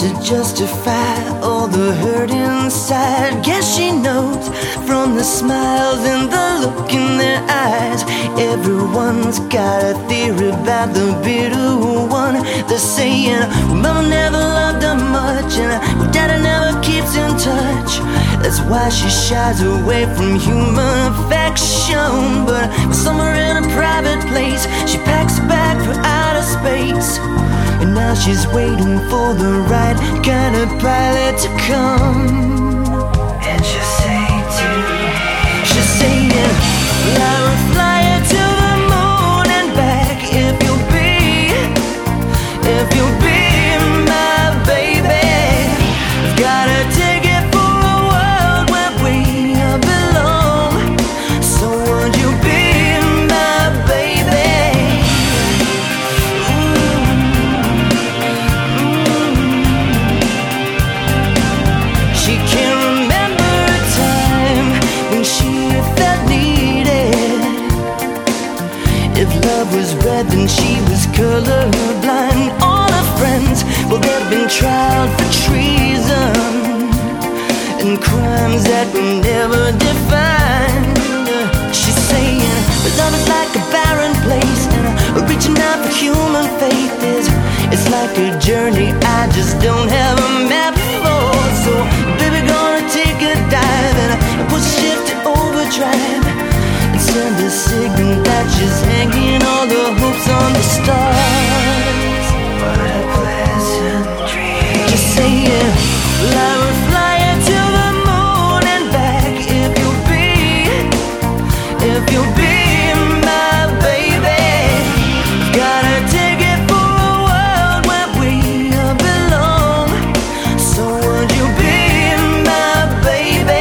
to justify all the hurt inside. Guess she knows from the smiles and the look in their eyes. Everyone's got a theory about the bitter one. They're saying, well, mama never loved her much, and well, daddy never keeps in touch. That's why she shies away from human affection. But somewhere in a private place, she packs a bag for outer space. And now she's waiting for the right kind of pilot to come. And she'll say to me, she's saying, well, I will fly you to the moon and back if you'll be my baby. I've got a ticket for a world where we belong. So would you be my baby? She can't remember a time when she felt needed. If love was red, then she was colorblind. All her friends, well, they've been tried for treason and crimes that were never defined. She's saying, but love is like a barren place, and reaching out for human faith it's like a journey I just don't have a map for. So, baby, gonna take a dive and put ship to overdrive and send a signal that she's hanging all the hopes on the stars. What a pleasant dream. Just saying, well, I will fly you to the moon and back if you'll be my baby. Got a ticket for a world where we belong. So would you be my baby?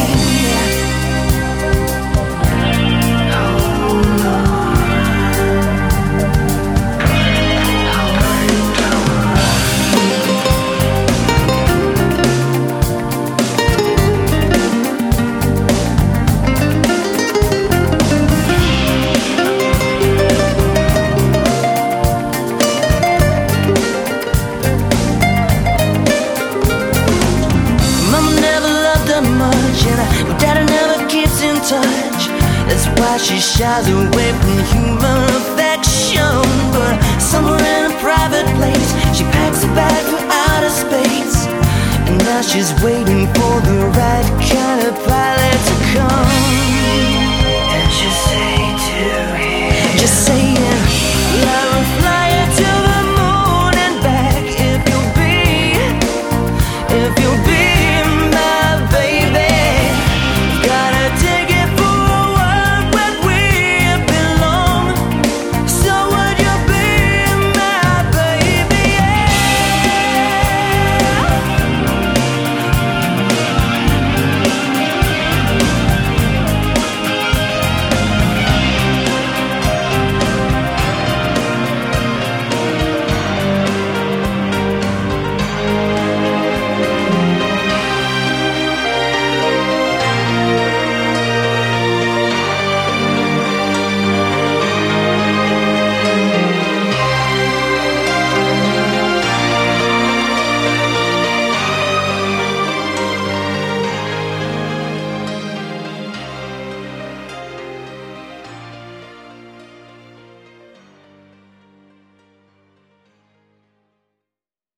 That's why she shies away from human affection. But somewhere in a private place, she packs a bag for outer space. And now she's waiting for the right kind of